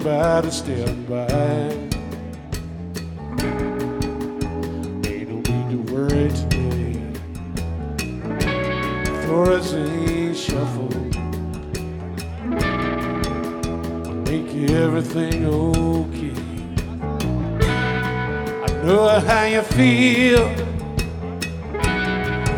anybody stand by. Ain't no need to worry today. Flores ain't shuffle. I'll make everything okay. I know how you feel.